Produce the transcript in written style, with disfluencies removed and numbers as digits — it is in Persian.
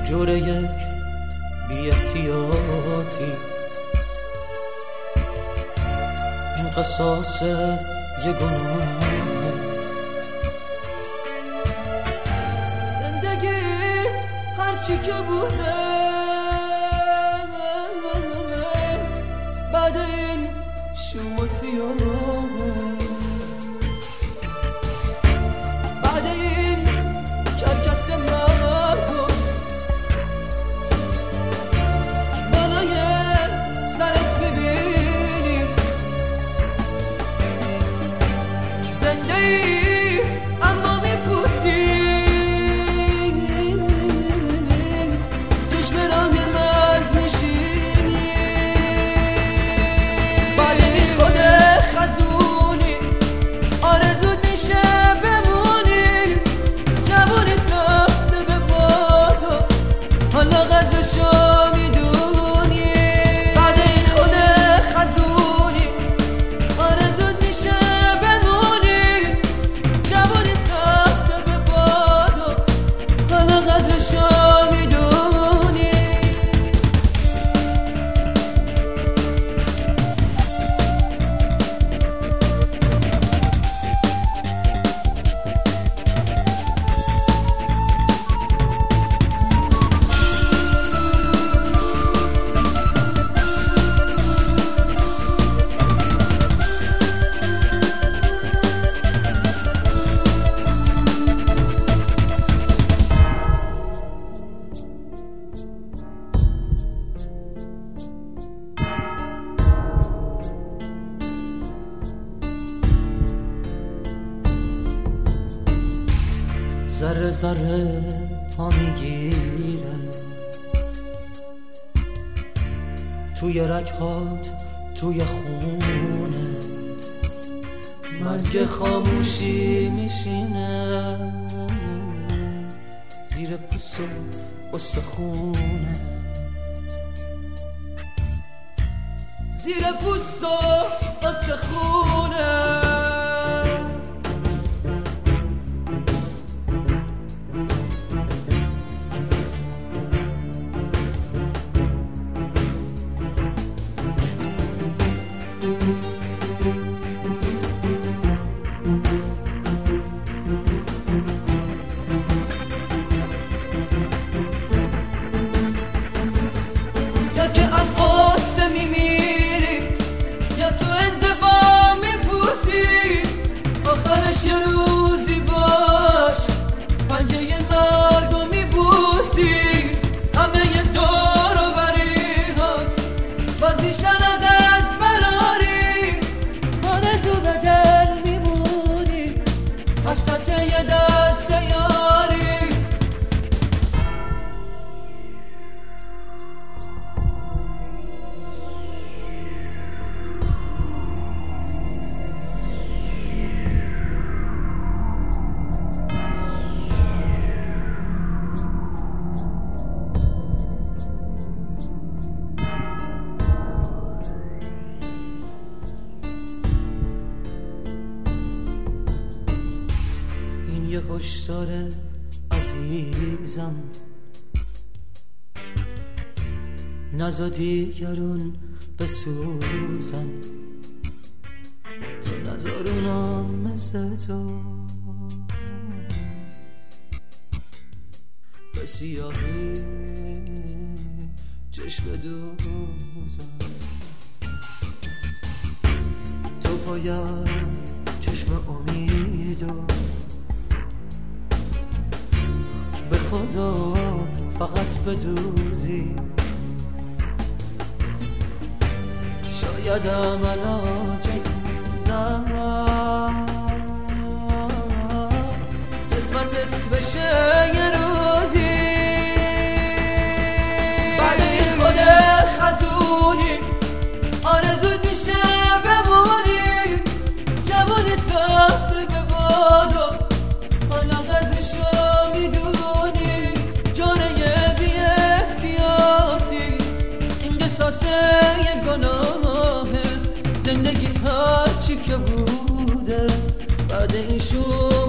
جور یک بی احتیاطی، این قصاص یه گناهه. زندگیت هرچی که بوده بعد این شوم و سیاهه، بعد این کرکس مردم بالای سرت ببینیم. زنده ای اما میپوسی، چشم راه مرگ میشینی. بله بی خود خزونی، آرزوت میشه بمونی. جوونی تخته به بادا، حالا قدرشو میدونی. بعد این خود خزونی، آرزوت میشه بمونی. جوونی تخته به بادا، حالا قدرشو میدونی. ذره ذره پا میگیره توی رگهات، توی خونه. مرگ خاموشی میشینه زیر پوست و استخونه، زیر پوست و استخونه. یا که از غصه میمیری، یا تو انزوا میپوسی. آخرش یه روزی باش پنجه مرگو میبوسی. همه یه دور و بریهات بازیشن ازت فراری. آرزو به دل میمونی، حسرت یه دست یاری. یه هشدار عزیزم، نزا دیگرون بسوزن. تو نزار اونا مثل تو به سیاهی چشم دوزن. تو باید چشم امیدو به خدا فقط بدوزی. شایدم علاج نه قسمتت بشه یه روزی. بعد این خود خزونی، آرزوت میشه بمونی. جوونی تخته به بادا، حالا قدرشو میدونی. جانه بی احتیاطی، این قصاص یه گناهه. زندگیت هرچی که بوده بعد این شو